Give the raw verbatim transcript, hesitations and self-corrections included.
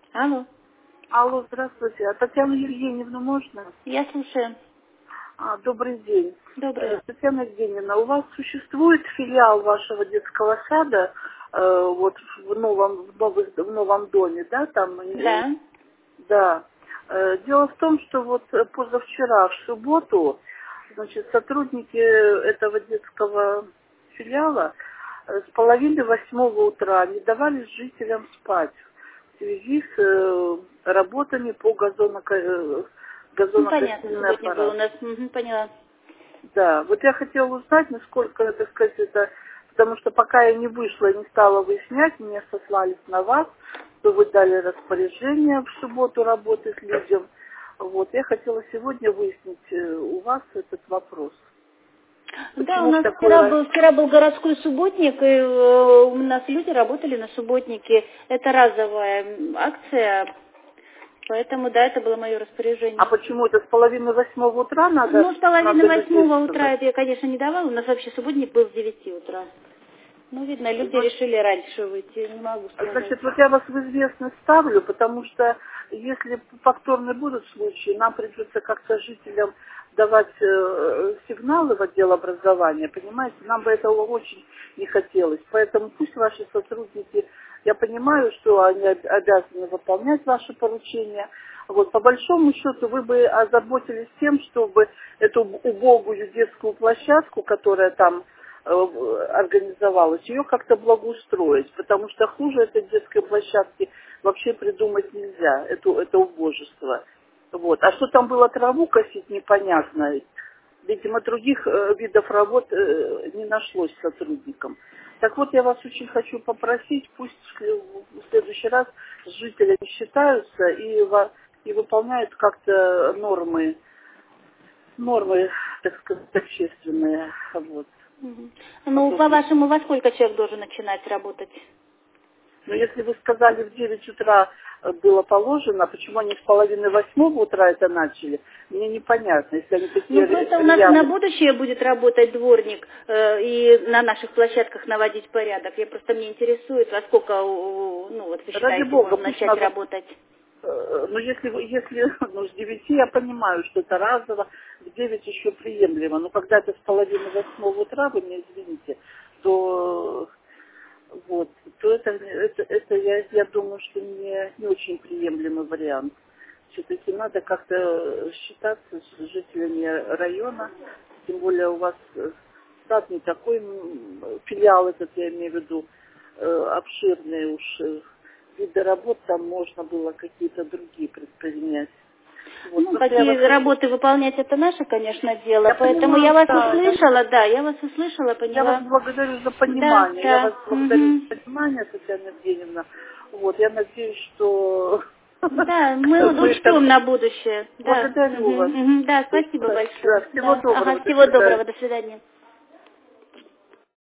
Алло. Алло, здравствуйте. А Татьяну Евгеньевну можно? Я слушаю. А, добрый день. Добрый. Э, Татьяна Евгеньевна, у вас существует филиал вашего детского сада э, вот в новом, в, новых- в новом доме, да, там? э, Да. да. Э, дело в том, что вот э, позавчера, в субботу, значит, сотрудники этого детского филиала э, с половины восьмого утра не давали жителям спать в связи с э, работами по газоноко- э, Ну, понятно, газонокосильный субботник был у аппарат. нас. Мгм, поняла. Да, вот я хотела узнать, насколько, так сказать, это, потому что пока я не вышла и не стала выяснять, меня сослались на вас, что вы дали распоряжение в субботу работать людям. Вот, я хотела сегодня выяснить э, у вас этот вопрос. Да, у Почему в нас такой вчера раз... был, вчера был городской субботник, и э, у нас люди работали на субботнике. Это разовая м, акция, поэтому, да, это было мое А распоряжение. почему это с половины восьмого утра надо, Ну, с половины надо людей восьмого утра собрать? это я, конечно, не давала. У нас вообще субботник был с девяти утра. Ну, видно, люди Вот, решили раньше выйти, не могу сказать. значит, вот я вас в известность ставлю, потому что если повторные будут случаи, нам придется как-то жителям давать э, сигналы в отдел образования, понимаете, нам бы этого очень не хотелось. Поэтому пусть ваши сотрудники, я понимаю, что они об- обязаны выполнять ваши поручения. Вот, по большому счету вы бы озаботились тем, чтобы эту убогую детскую площадку, которая там э, организовалась, ее как-то благоустроить, потому что хуже этой детской площадки вообще придумать нельзя, это, это убожество. Вот. А что там было траву косить, непонятно. Видимо, других э, видов работ э, не нашлось сотрудникам. Так вот, я вас очень хочу попросить, пусть в сле- в следующий раз с жителями считаются и, во- и выполняют как-то нормы, нормы, так сказать, общественные. Вот. Мгм. А Ну, то тут- по-вашему, во сколько человек должен начинать работать? Но если вы сказали, в девять утра э, было положено, почему они с половины восьмого утра это начали, мне непонятно, если они такие Ну, просто у ре- нас на рьяные. будущее будет работать дворник э, и на наших площадках наводить порядок. Я просто мне интересует, во сколько, у- у- ну, вот вы Ради считаете, бога, можно пусть начать надо. работать. Э, Ну, если, вы- если ну, с девяти я понимаю, что это разово, в девять еще приемлемо, но когда это с половины восьмого утра, вы меня извините, то э, вот, то это, это, это я, я думаю, что не, не очень приемлемый вариант. Все-таки надо как-то считаться с жителями района, тем более у вас э, сад не такой, м, филиал этот, я имею в виду, э, обширный уж, э, виды работ там можно было какие-то другие предпринять. Вот, Ну, просто я вас какие хочу... работы выполнять, это наше, конечно, дело. Я Поэтому я понимаю, вас да, я, услышала, да, я вас услышала, я вас поняла. благодарю за Да, понимание, я да. вас благодарю Мгм. за понимание, Татьяна Евгеньевна. Вот, я надеюсь, что Да, мы вот вы учтем там... на будущее. Да. Благодарю Мгм, вас. мгм. Да, спасибо Да, большое. всего Да. Ага, доброго, до всего доброго, свидания. до свидания.